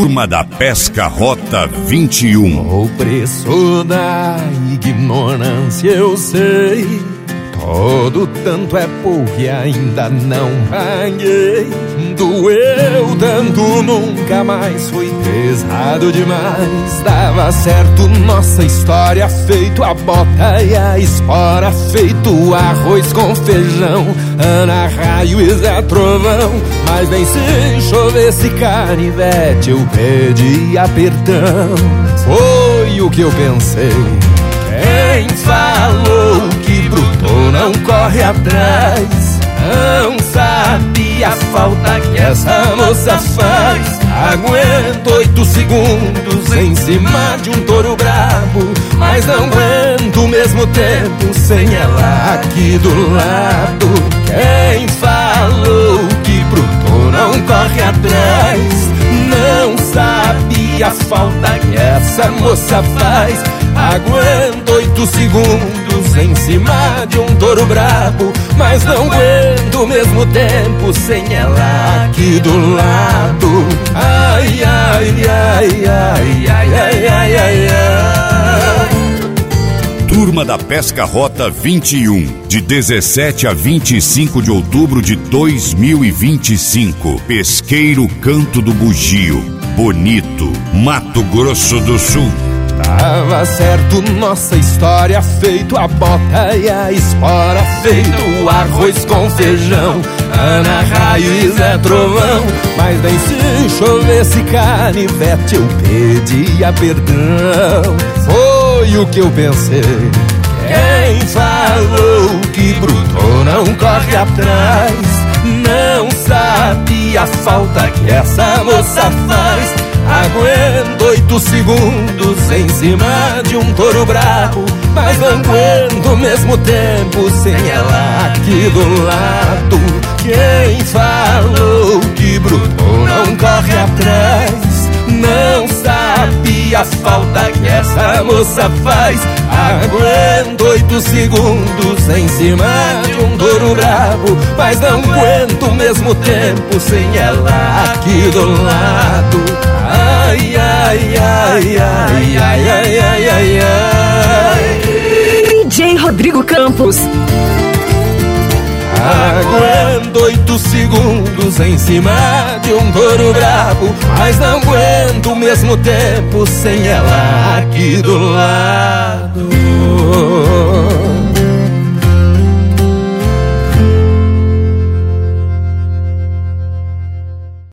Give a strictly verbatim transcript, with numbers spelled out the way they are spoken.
Turma da Pesca Rota vinte e um. O preço da ignorância eu sei, todo tanto é pouco e ainda não paguei. Doeu tanto, nunca mais foi pesado demais. Dava certo nossa história, feito a bota e a espora, feito arroz com feijão, Ana Raio e Zé Trovão. Mas bem se chovesse canivete eu pedia perdão. Foi o que eu pensei. Quem falou que bruto não corre atrás não sabe a falta que essa moça faz. Aguento oito segundos em cima de um touro brabo, mas não aguento o mesmo tempo sem ela aqui do lado. Quem falou que bruto não corre atrás não sabe a falta que essa moça faz. Aguento oito segundos em cima de um touro brabo, mas não aguento o mesmo tempo sem ela aqui do lado. Ai, ai, ai, ai, ai, ai, ai, ai, ai. Turma da Pesca Rota vinte e um, de dezessete a vinte e cinco de outubro de dois mil e vinte e cinco. Pesqueiro Canto do Bugio, Bonito, Mato Grosso do Sul. Tava certo nossa história, feito a bota e a espora, feito o arroz com feijão, Ana Raio e Zé Trovão. Mas nem se chovesse canivete eu pedia perdão. Foi o que eu pensei. Quem falou que bruto não corre atrás não sabe a falta que essa moça faz. Aguento oito segundos em cima de um touro brabo, mas não aguento o mesmo tempo sem ela aqui do lado. Quem falou que bruto não corre atrás não sabe a falta que essa moça faz. Aguento oito segundos em cima de um touro brabo, mas não aguento o mesmo tempo sem ela aqui do lado. Ai, ai, ai, ai, ai, ai, ai, ai, ai. D J Rodrigo Campos. Aguento oito segundos em cima de um touro brabo, mas não aguento o mesmo tempo sem ela aqui do lado.